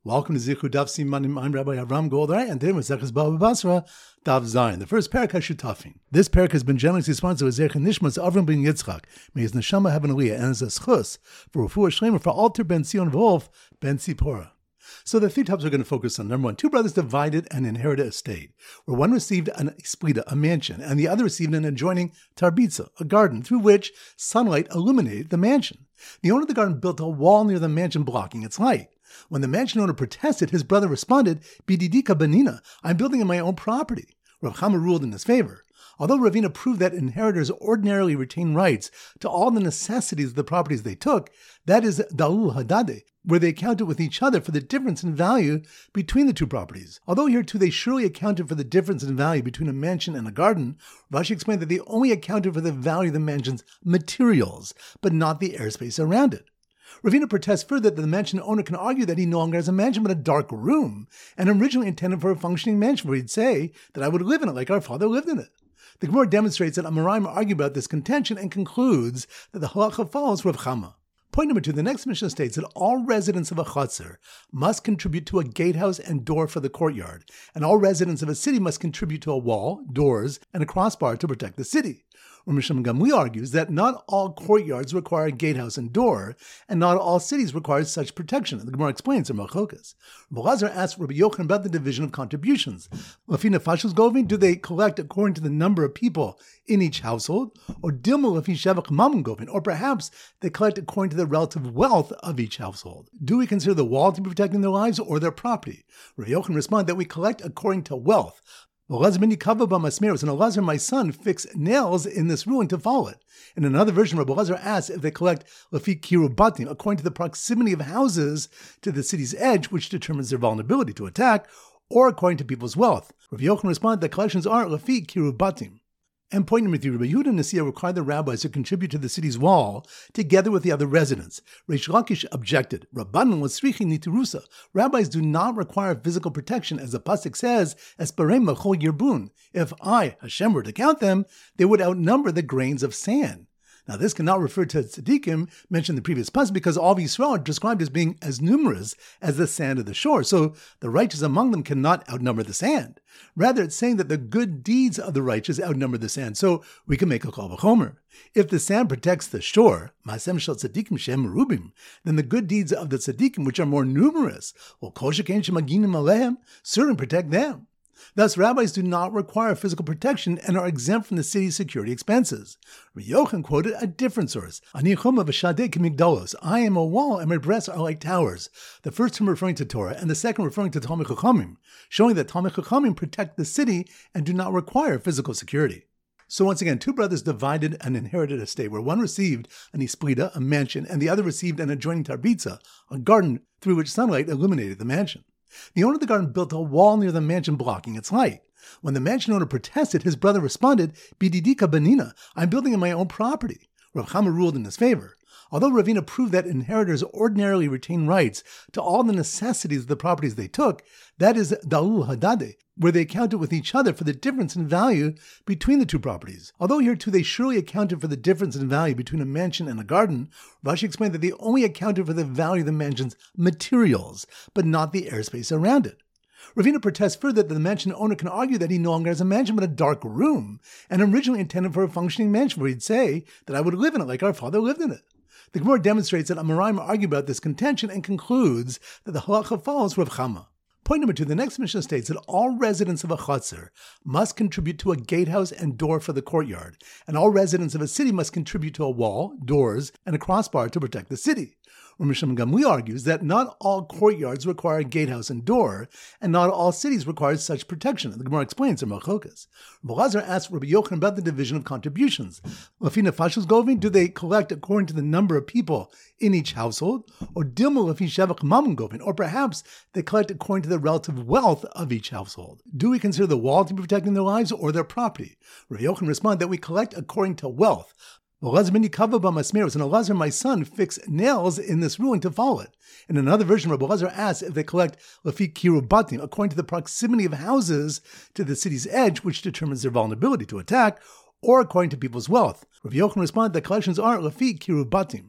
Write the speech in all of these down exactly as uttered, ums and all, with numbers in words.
Welcome to Zichud Daf Simanim. I'm Rabbi Avram Goldar, and today we're Zechus Baba Basra, Daf Zayin. The first parak HaShutafim. This parak has been generously sponsored with Zerich Nishmas Avram ben Yitzchak. May his neshama have an aliyah and his schus for Refuah Shleima for Alter ben Zion Wolf ben Tzipora. So the three topics we're going to focus on. Number one, two brothers divided an inherited estate, where one received an splita, a mansion, and the other received an adjoining tarbitza, a garden, through which sunlight illuminated the mansion. The owner of the garden built a wall near the mansion blocking its light. When the mansion owner protested, his brother responded, Bididika Benina, I'm building on my own property. Rav Chama ruled in his favor. Although Ravina proved that inheritors ordinarily retain rights to all the necessities of the properties they took, that is Da'ul Hadade, where they accounted with each other for the difference in value between the two properties. Although here too they surely accounted for the difference in value between a mansion and a garden, Rashi explained that they only accounted for the value of the mansion's materials, but not the airspace around it. Ravina protests further that the mansion owner can argue that he no longer has a mansion but a dark room, and originally intended for a functioning mansion where he'd say that I would live in it like our father lived in it. The Gemara demonstrates that Amoraim argue about this contention and concludes that the halacha follows Rav Chama. Point number two, the next Mishnah states that all residents of a chutzner must contribute to a gatehouse and door for the courtyard, and all residents of a city must contribute to a wall, doors, and a crossbar to protect the city. Misham Gamli argues that not all courtyards require a gatehouse and door, and not all cities require such protection. The Gemara explains in Malchokas. Rabbi Lazar asks Rabbi Yochanan about the division of contributions. Lafina Fashus Govin, do they collect according to the number of people in each household, or Dilma Lafi Shevach Mamun Govin, or perhaps they collect according to the relative wealth of each household? Do we consider the wall to be protecting their lives or their property? Rabbi Yochanan responds that we collect according to wealth. And Elazar, my son, fixed nails in this ruling to follow it. In another version, Rabbi Elazar asks if they collect Lafi Kirubatim, according to the proximity of houses to the city's edge, which determines their vulnerability to attack, or according to people's wealth. Rabbi Yochanan responded that collections are Lafi Kirubatim. And point number three, Rabbi Yehuda and Nasiya required the rabbis to contribute to the city's wall together with the other residents. Reish Lakish objected. Rabbanan was srichi nitirusa. Rabbis do not require physical protection, as the pasuk says, Esperem machol yirbun. If I, Hashem, were to count them, they would outnumber the grains of sand. Now, this cannot refer to tzaddikim mentioned in the previous pasuk because all of Yisrael are described as being as numerous as the sand of the shore. So the righteous among them cannot outnumber the sand. Rather, it's saying that the good deeds of the righteous outnumber the sand. So we can make a kal v'chomer. If the sand protects the shore, ma'asem shel tzaddikim shem merubim, then the good deeds of the tzaddikim, which are more numerous, will kol shekain shemaginim alehem, certainly protect them. Thus, rabbis do not require physical protection and are exempt from the city's security expenses. Rabbi Yochanan quoted a different source. Ani choma v'shadei k'migdalos. I am a wall and my breasts are like towers. The first term referring to Torah and the second referring to Talmid Chachamim, showing that Talmid Chachamim protect the city and do not require physical security. So once again, two brothers divided an inherited estate where one received an isplita, a mansion, and the other received an adjoining tarbitza, a garden through which sunlight illuminated the mansion. The owner of the garden built a wall near the mansion blocking its light. When the mansion owner protested, his brother responded, Bididika Benina, I'm building on my own property. Rav Chama ruled in his favor. Although Ravina proved that inheritors ordinarily retain rights to all the necessities of the properties they took, that is Da'ul Hadade, where they accounted with each other for the difference in value between the two properties. Although here too they surely accounted for the difference in value between a mansion and a garden, Rashi explained that they only accounted for the value of the mansion's materials, but not the airspace around it. Ravina protests further that the mansion owner can argue that he no longer has a mansion but a dark room, and originally intended for a functioning mansion where he'd say that I would live in it like our father lived in it. The Gemara demonstrates that Amoraim argue about this contention and concludes that the halacha follows Rav Chama. Point number two, the next Mishnah states that all residents of a chutzner must contribute to a gatehouse and door for the courtyard, and all residents of a city must contribute to a wall, doors, and a crossbar to protect the city. Misham Gamli argues that not all courtyards require a gatehouse and door, and not all cities require such protection. The Gemara explains in Malchokas. Rabbi Lazar asks Rabbi Yochanan about the division of contributions. Lafina Fashus Govin, do they collect according to the number of people in each household, or Dilma Lafi Shevach Mamun Govin, or perhaps they collect according to the relative wealth of each household? Do we consider the wall to be protecting their lives or their property? Rabbi Yochanan responds that we collect according to wealth. And Elazar, my son, fixed nails in this ruling to follow it. In another version, Rabbi Elazar asks if they collect Lafi Kirubatim, according to the proximity of houses to the city's edge, which determines their vulnerability to attack, or according to people's wealth. Rabbi Yochanan responded that collections are Lafi Kirubatim.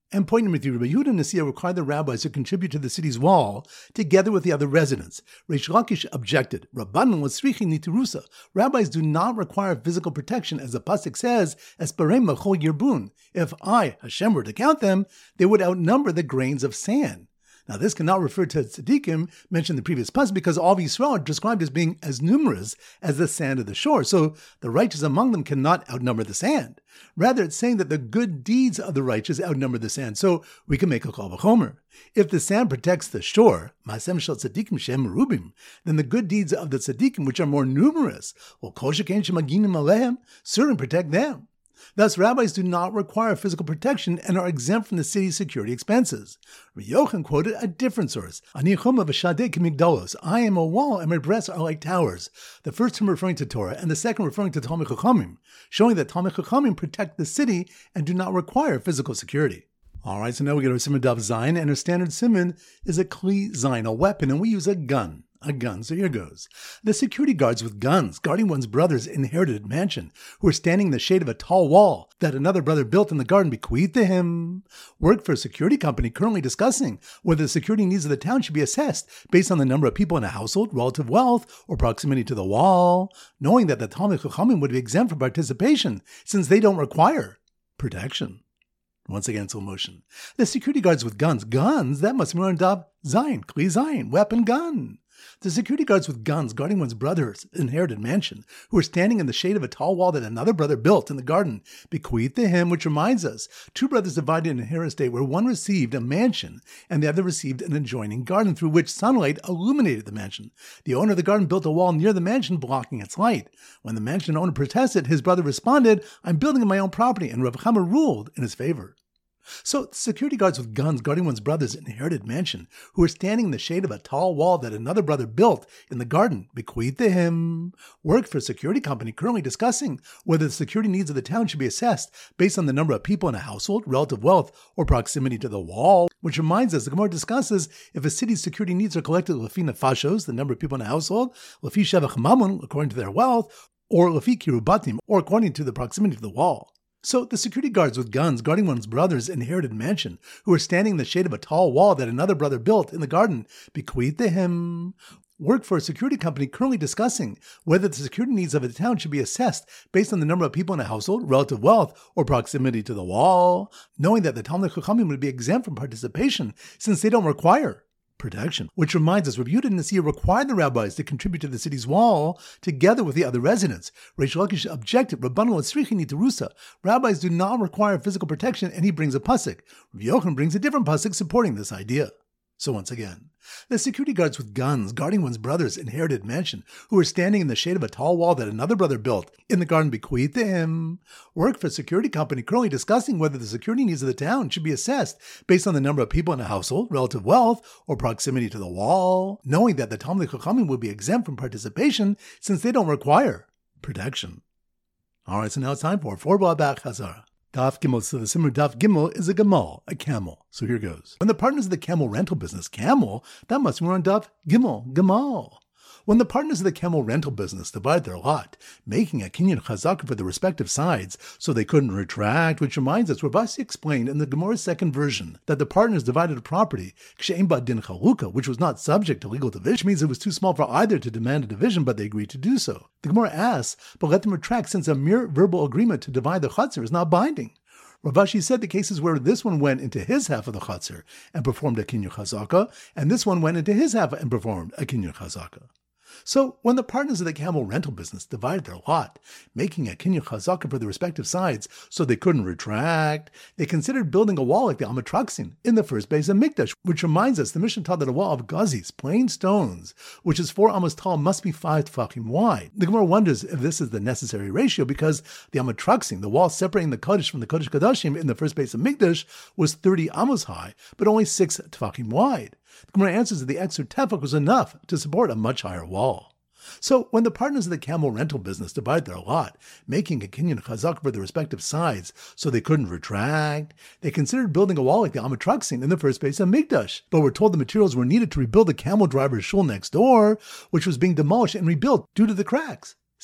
And point number three, Rabbi Yehuda Nasiya required the rabbis to contribute to the city's wall together with the other residents. Reish Lakish objected. Rabbanan was tzrichim nitirusa. Rabbis do not require physical protection, as the pasuk says, Esperem machol yirbun. If I, Hashem, were to count them, they would outnumber the grains of sand. Now, this cannot refer to tzaddikim mentioned in the previous pasuk because all of Yisrael are described as being as numerous as the sand of the shore. So the righteous among them cannot outnumber the sand. Rather, it's saying that the good deeds of the righteous outnumber the sand. So we can make a kal v'chomer. If the sand protects the shore, ma'asem shel tzaddikim shem merubim, then the good deeds of the tzaddikim, which are more numerous, will kol shekain shemaginim alehem, certainly protect them. Thus, rabbis do not require physical protection and are exempt from the city's security expenses. Rabbi Yochanan quoted a different source. Ani choma v'shadei k'migdalos. I am a wall and my breasts are like towers. The first term referring to Torah and the second referring to Talmid Chachamim, showing that Talmid Chachamim protect the city and do not require physical security. All right, so now we get our Siman Daf Zayin, and our standard Siman is a Kli Zayin, a weapon, and we use a gun. A gun, so here goes. The security guards with guns guarding one's brother's inherited mansion, who are standing in the shade of a tall wall that another brother built in the garden, bequeathed to him, work for a security company currently discussing whether the security needs of the town should be assessed based on the number of people in a household, relative wealth, or proximity to the wall, knowing that the Talmid Chachamim would be exempt from participation since they don't require protection. Once again, slow motion. The security guards with guns, guns, that must be on Daf Zayin, Kli Zayin, weapon, gun. The security guards with guns guarding one's brother's inherited mansion, who are standing in the shade of a tall wall that another brother built in the garden, bequeathed to him, which reminds us, two brothers divided an inheritance estate where one received a mansion and the other received an adjoining garden through which sunlight illuminated the mansion. The owner of the garden built a wall near the mansion blocking its light. When the mansion owner protested, his brother responded, I'm building on my own property, and Rav Chama ruled in his favor. So, security guards with guns guarding one's brother's inherited mansion, who are standing in the shade of a tall wall that another brother built in the garden, bequeathed to him, work for a security company currently discussing whether the security needs of the town should be assessed based on the number of people in a household, relative wealth, or proximity to the wall. Which reminds us, the Gemara discusses if a city's security needs are collected lefi nefashos, the number of people in a household, lefi shevach mamun, according to their wealth, or lefi kirubatim, or according to the proximity to the wall. So the security guards with guns guarding one's brother's inherited mansion, who are standing in the shade of a tall wall that another brother built in the garden, bequeathed to him, work for a security company currently discussing whether the security needs of the town should be assessed based on the number of people in a household, relative wealth, or proximity to the wall, knowing that the Talmid Chachamim would be exempt from participation since they don't require protection. Which reminds us, Rabbi Yehuda Nasiya required the rabbis to contribute to the city's wall together with the other residents. Reish Lakish objected, Rabbanan was tzrichim nitirusa. Rabbis do not require physical protection, and he brings a pasuk. Rabbi Yochanan brings a different pasuk supporting this idea. So once again, the security guards with guns guarding one's brother's inherited mansion, who are standing in the shade of a tall wall that another brother built in the garden, bequeathed to him, work for a security company currently discussing whether the security needs of the town should be assessed based on the number of people in a household, relative wealth, or proximity to the wall, knowing that the Talmid Chachamim would be exempt from participation since they don't require protection. All right, so now it's time for four blah back Chazara. Daf Gimel, so the Simmer Daf Gimel is a Gamal, a camel. So here goes. When the partners of the camel rental business, camel, that must be on Daf Gimel, Gamal. When the partners of the camel rental business divided their lot, making a kinyan chazaka for the respective sides, so they couldn't retract, which reminds us, Rav Asi explained in the Gemara's second version that the partners divided a property, kshe'im ba din chaluka, which was not subject to legal division, which means it was too small for either to demand a division, but they agreed to do so. The Gemara asks, but let them retract since a mere verbal agreement to divide the chatzar is not binding. Rav Ashi said the cases where this one went into his half of the chatzar and performed a kinyan chazaka, and this one went into his half and performed a kinyan chazaka. So, when the partners of the camel rental business divided their lot, making a kinyan chazaka for the respective sides so they couldn't retract, they considered building a wall like the Amatraxin in the first base of Mikdash, which reminds us the Mishnah taught that a wall of gazis, plain stones, which is four amos tall, must be five tefachim wide. The Gemara wonders if this is the necessary ratio because the Amatraxin, the wall separating the Kodesh from the Kodesh Kadashim in the first base of Mikdash, was thirty amos high, but only six tefachim wide. The Gemara answers that the extra tefach was enough to support a much higher wall. So, when the partners of the camel rental business divided their lot, making a kinyan chazak for the respective sides so they couldn't retract, they considered building a wall like the Amatraxin in the first base of Mikdash, but were told the materials were needed to rebuild the camel driver's shul next door, which was being demolished and rebuilt due to the cracks.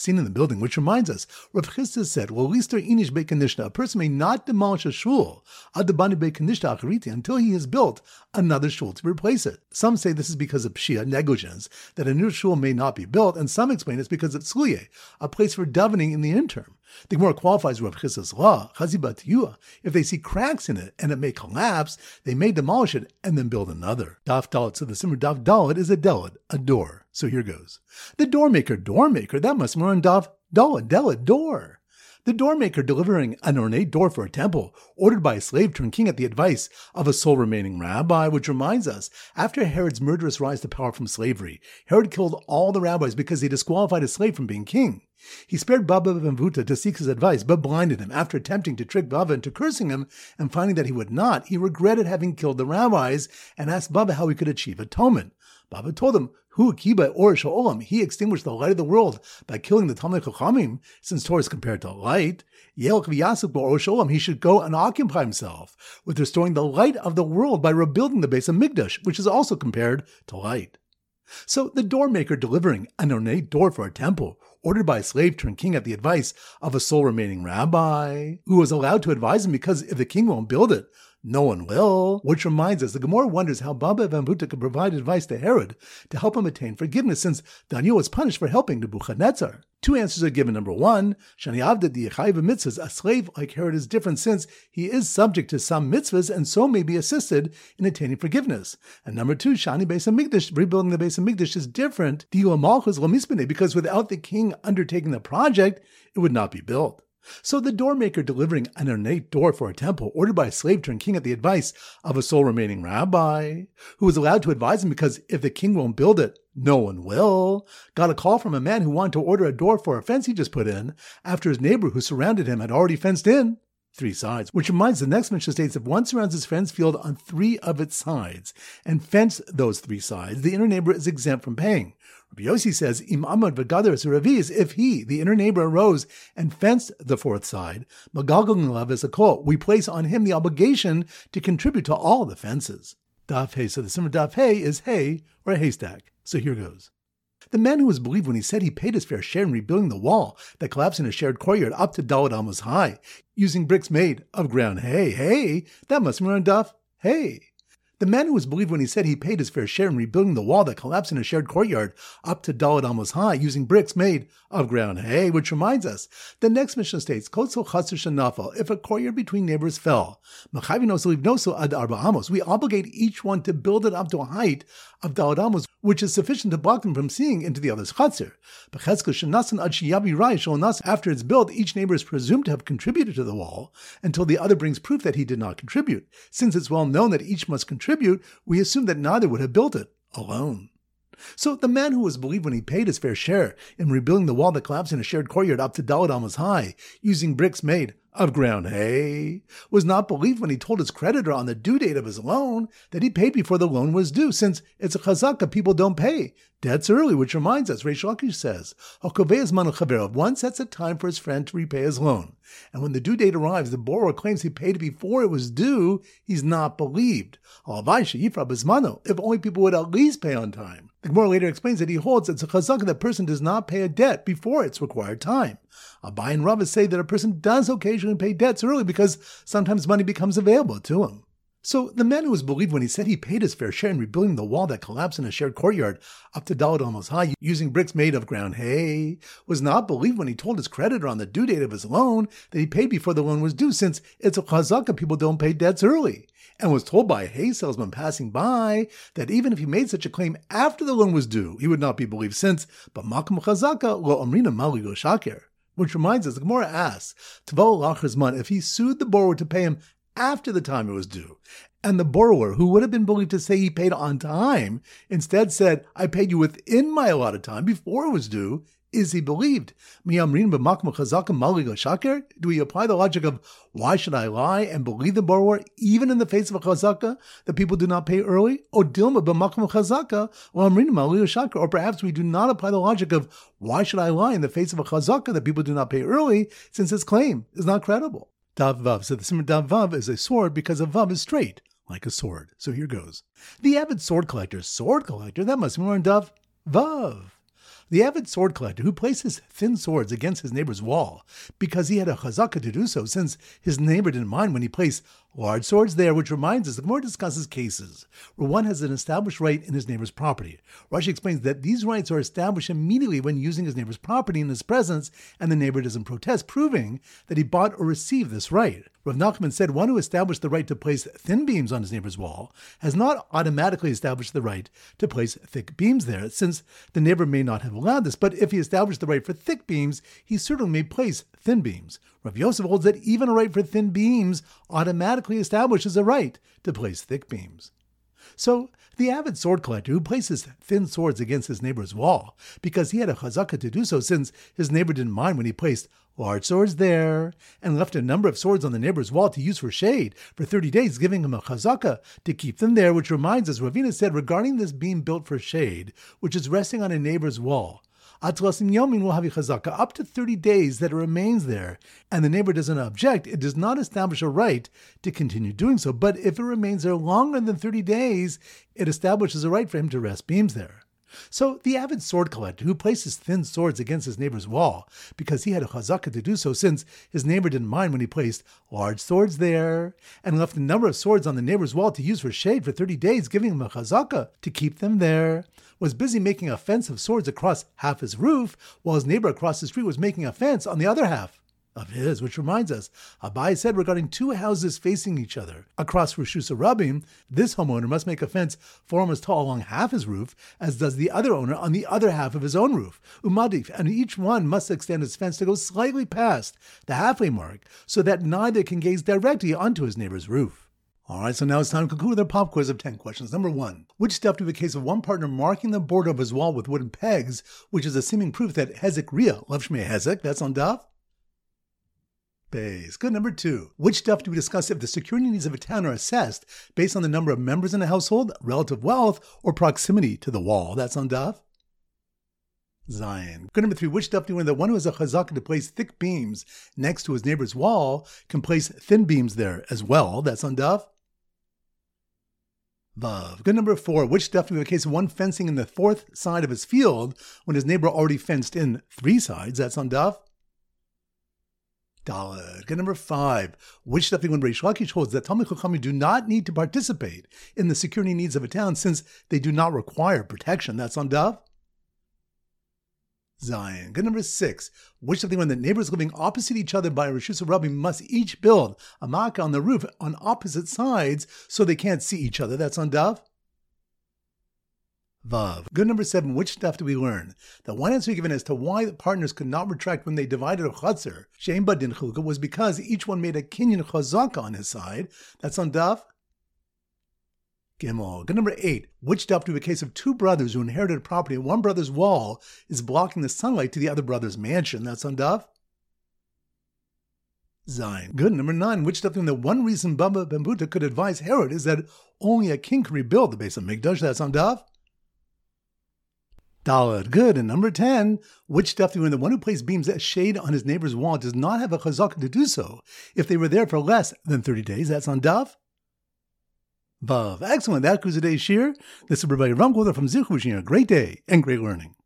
seen in the building, which reminds us, Rav Chisda said, "L'lister inish beit kanishta." A person may not demolish a shul ad debani beit kanishta achariti until he has built another shul to replace it. Some say this is because of pshia, negligence, that a new shul may not be built, and some explain it's because of tzluye, a place for davening in the interim. The Gemara qualifies Rav Chisda's law, chazibat yua. If they see cracks in it and it may collapse, they may demolish it and then build another. Daf Dalet. So the simmer Daf Dalet is a delet, a door. So here goes. The door maker, door maker, that must be on Daf Dalet, delet, door. The door maker delivering an ornate door for a temple, ordered by a slave turned king at the advice of a sole remaining rabbi, which reminds us, after Herod's murderous rise to power from slavery, Herod killed all the rabbis because he disqualified a slave from being king. He spared Baba ben Vuta to seek his advice, but blinded him. After attempting to trick Baba into cursing him and finding that he would not, he regretted having killed the rabbis and asked Baba how he could achieve atonement. Baba told him, Hu kiba or sha'olam, he extinguished the light of the world by killing the Talmid Chachamim, since Torah is compared to light. Yelch v'yasuk or sha'olam, he should go and occupy himself with restoring the light of the world by rebuilding the Beis HaMikdash, which is also compared to light. So the door maker delivering an ornate door for a temple, ordered by a slave turned king at the advice of a sole remaining rabbi, who was allowed to advise him because if the king won't build it, no one will. Which reminds us, the Gemara wonders how Baba ben Vuta could provide advice to Herod to help him attain forgiveness, since Daniel was punished for helping Nebuchadnezzar. Two answers are given. Number one, Shani Avda di Yechayiv mitzvahs, a slave like Herod is different since he is subject to some mitzvahs and so may be assisted in attaining forgiveness. And number two, Shani Beis HaMikdash, rebuilding the Beis HaMikdash is different, Diyu Malchus lo mispene, because without the king undertaking the project, it would not be built. So the door maker delivering an ornate door for a temple, ordered by a slave turned king at the advice of a sole remaining rabbi, who was allowed to advise him because if the king won't build it, no one will, got a call from a man who wanted to order a door for a fence he just put in, after his neighbor who surrounded him had already fenced in three sides. Which reminds the next Mishnah states, if one surrounds his fence field on three of its sides and fence those three sides, the inner neighbor is exempt from paying. Rabbi Yossi says, Im Amad v'gadar Raviz, if he, the inner neighbor, arose and fenced the fourth side, Magalgal Nilav is a kol, we place on him the obligation to contribute to all the fences. Daf Hey, so the simmer Daf Hey is hay or a haystack. So here goes. The man who was believed when he said he paid his fair share in rebuilding the wall that collapsed in a shared courtyard up to Dalet Amos high, using bricks made of ground hay. Hey, that must be on Daf Hey. The man who was believed when he said he paid his fair share in rebuilding the wall that collapsed in a shared courtyard up to Dalet Amos high, using bricks made of ground hay, which reminds us, the next Mishnah states, Kotso Chaser Shanafal, if a courtyard between neighbors fell, ad arba amos, we obligate each one to build it up to a height of Dalet Amos, which is sufficient to block them from seeing into the other's chatzir. After it's built, each neighbor is presumed to have contributed to the wall until the other brings proof that he did not contribute. Since it's well known that each must contribute, we assume that neither would have built it alone. So the man who was believed when he paid his fair share in rebuilding the wall that collapsed in a shared courtyard up to Dalet Amos high, using bricks made of ground hay, was not believed when he told his creditor on the due date of his loan that he paid before the loan was due, since it's a chazaka, people don't pay debts early, which reminds us, Reish Lakish says, one sets a time for his friend to repay his loan, and when the due date arrives, the borrower claims he paid it before it was due, he's not believed. If only people would at least pay on time. The Gemara later explains that he holds that it's a chazaka that a person does not pay a debt before its required time. Abai and Rava say that a person does occasionally pay debts early because sometimes money becomes available to him. So the man who was believed when he said he paid his fair share in rebuilding the wall that collapsed in a shared courtyard up to Dalet Amos high using bricks made of ground hay was not believed when he told his creditor on the due date of his loan that he paid before the loan was due, since it's a chazaka, people don't pay debts early, and was told by a hay salesman passing by that even if he made such a claim after the loan was due, he would not be believed, since but makom chazaka lo amrina mali lo shaker. Which reminds us, the Gemara asks, Tavo Lachazman, if he sued the borrower to pay him after the time it was due, and the borrower, who would have been believed to say he paid on time, instead said, I paid you within my allotted time before it was due, is he believed? Do we apply the logic of why should I lie and believe the borrower even in the face of a chazaka that people do not pay early? Or perhaps we do not apply the logic of why should I lie in the face of a chazaka that people do not pay early, since his claim is not credible. Dav Vav. So the simmer Dav Vav is a sword because a Vav is straight, like a sword. So here goes. The avid sword collector, sword collector, that must be more in Dav Vav. The avid sword collector who places thin swords against his neighbor's wall because he had a chazaka to do so, since his neighbor didn't mind when he placed large swords there, which reminds us the Gemara discusses cases where one has an established right in his neighbor's property. Rashi explains that these rights are established immediately when using his neighbor's property in his presence, and the neighbor doesn't protest, proving that he bought or received this right. Rav Nachman said one who established the right to place thin beams on his neighbor's wall has not automatically established the right to place thick beams there, since the neighbor may not have allowed this, but if he established the right for thick beams, he certainly may place thin beams. Rav Yosef holds that even a right for thin beams automatically establishes a right to place thick beams. So, the avid sword collector who places thin swords against his neighbor's wall because he had a chazaka to do so, since his neighbor didn't mind when he placed large swords there and left a number of swords on the neighbor's wall to use for shade for thirty days, giving him a chazaka to keep them there, which reminds us, Ravina said regarding this beam built for shade, which is resting on a neighbor's wall, Atlasim Yomin will have a chazaka up to thirty days that it remains there, and the neighbor doesn't object. It does not establish a right to continue doing so, but if it remains there longer than thirty days, it establishes a right for him to rest beams there. So the avid sword collector who places thin swords against his neighbor's wall because he had a chazaka to do so, since his neighbor didn't mind when he placed large swords there and left a number of swords on the neighbor's wall to use for shade for thirty days, giving him a chazaka to keep them there, was busy making a fence of swords across half his roof, while his neighbor across the street was making a fence on the other half of his, which reminds us, Abai said regarding two houses facing each other across Rishus Rabim, this homeowner must make a fence four almost tall along half his roof, as does the other owner on the other half of his own roof. Umadif, and each one must extend his fence to go slightly past the halfway mark, so that neither can gaze directly onto his neighbor's roof. All right, so now it's time to conclude with our pop quiz of ten questions. Number one, which stuff do we have a case of one partner marking the border of his wall with wooden pegs, which is a seeming proof that Hezek Ria, Lav Shmei Hezek, that's on Daf? Base. Good. Number two, which stuff do we discuss if the security needs of a town are assessed based on the number of members in a household, relative wealth, or proximity to the wall? That's on Daf. Zion. Good. Number three, which stuff do we learn that one who has a chazaka to place thick beams next to his neighbor's wall can place thin beams there as well? That's on Daf. Vav. Good. Number four, which stuff do we have a case of one fencing in the fourth side of his field when his neighbor already fenced in three sides? That's on Daf. Daled. Good. Number five, which stuff when Reish Lakish holds that Talmid Chachamim do not need to participate in the security needs of a town since they do not require protection? That's on Daf. Zion. Good. Number six, which stuff when the neighbors living opposite each other by Rishus Rabim must each build a makkah on the roof on opposite sides so they can't see each other? That's on Daf. Vav. Good. Number seven, which stuff do we learn? The one answer given as to why the partners could not retract when they divided a chutzner, Shein Badin Chilukah, was because each one made a kinyan chazaka on his side. That's on Daf. Gimel. Good. Number eight, which stuff do we have a case of two brothers who inherited property and one brother's wall is blocking the sunlight to the other brother's mansion? That's on Daf. Zion. Good. Number nine, which stuff the one reason Baba Bambuta could advise Herod is that only a king can rebuild the base of Mikdash? That's on Daf. Daled. Good. And number ten, which stuff do when the one who placed beams as shade on his neighbor's wall does not have a chazaka to do so if they were there for less than thirty days? That's on Daf. Vav. Excellent. That concludes today's shir. This is Rabbi Ram Golder from Zichu, wishing you a great day and great learning.